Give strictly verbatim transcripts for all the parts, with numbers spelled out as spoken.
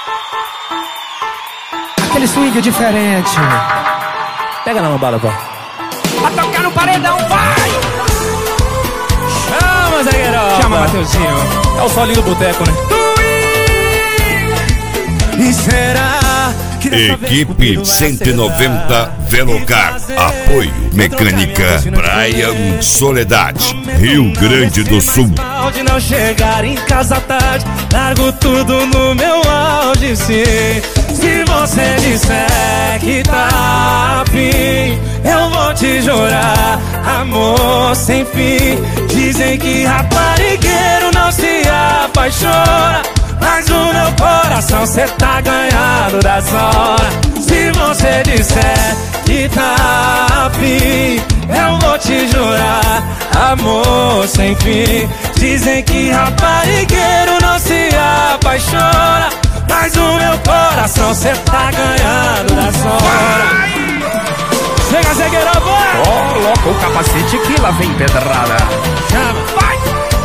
Aquele swing diferente. Pega na lambada, pô. Pra tocar no paredão, vai! Chama, zagueirão. Chama, Mateuzinho. É o solinho do boteco, né? E será que Equipe cento e noventa Velocar. Apoio Mecânica Brian Soledade, Rio Grande do Sul. De não chegar em casa tarde, largo tudo no meu auge, sim. Se você disser que tá afim, eu vou te jurar, amor sem fim. Dizem que raparigueiro não se apaixona, mas no meu coração cê tá ganhando das horas. Se você disser que tá afim, eu vou te jurar, amor sem fim. Dizem que raparigueiro não se apaixona, mas no meu coração cê tá ganhando das horas. Chega, zagueirão, vai! Coloca o capacete que lá vem pedrada. Chama, vai!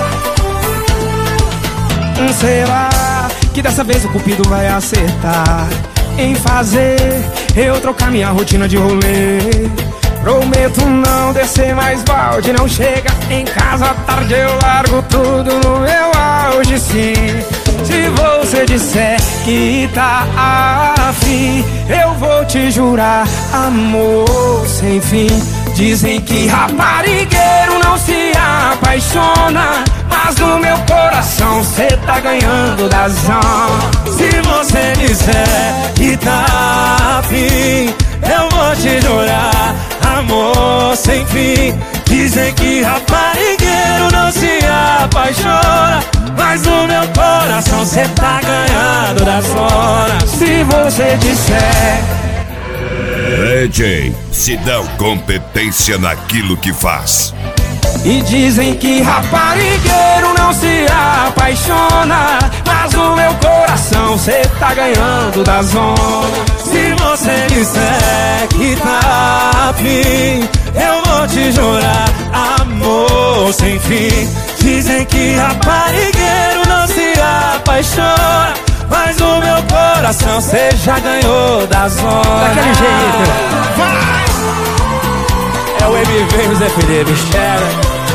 Será que dessa vez o cupido vai acertar em fazer eu trocar minha rotina de rolê? Prometo não descer mais balde, não chega em casa à tarde, eu largo tudo no meu auge, sim. Se você disser que tá afim, eu vou te jurar, amor sem fim. Dizem que raparigueiro não se apaixona, mas no meu coração cê tá ganhando das horas. Se você disser que tá afim, eu vou te jurar, amor sem fim. Dizem que raparigueiro não se apaixona, mas no meu coração cê tá ganhando das horas. Se você disser D J Sidão, competência naquilo que faz. e dizem que raparigueiro não se apaixona, mas no meu coração cê tá ganhando das ondas. se você disser que tá afim, eu vou te jurar, amor sem fim. Dizem que raparigueiro não se apaixona, mas no meu coração cê já ganhou das horas. daquele jeito. Vai! É o M V José Felipe, chega.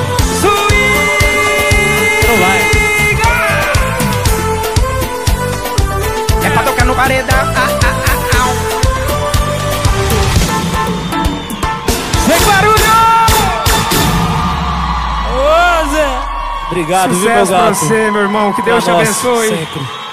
Não vai. É pra tocar no paredão. Ah, ah, ah, ah. Vem, barulho! Ô, Zé. Obrigado, viu, meu Sucesso pra gato? você, meu irmão. Que Deus te Pra nós, abençoe. sempre.